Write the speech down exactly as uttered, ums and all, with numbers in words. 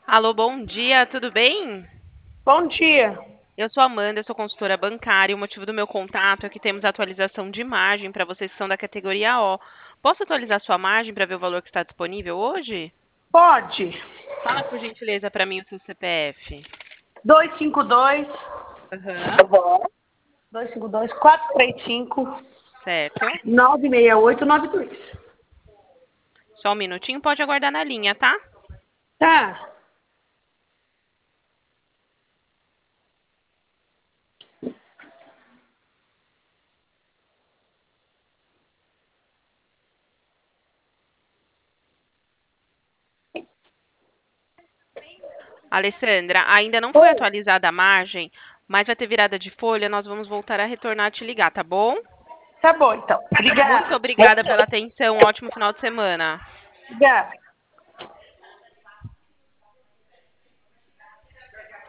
Alô, bom dia, tudo bem? Bom dia. Eu sou a Amanda, eu sou consultora bancária e o motivo do meu contato é que temos atualização de margem para vocês que são da categoria O. Posso atualizar sua margem para ver o valor que está disponível hoje? Pode. Fala por gentileza para mim o seu C P F. dois cinco dois, Aham, dois cinco dois, quatro três cinco, certo. nove seis oito nove dois. Só um minutinho, pode aguardar na linha, tá? Tá. Alessandra, ainda não foi Oi. atualizada a margem, mas vai ter virada de folha, nós vamos voltar a retornar a te ligar, tá bom? Tá bom, então. Muito Obrigada. obrigada pela atenção, um ótimo final de semana. Obrigada.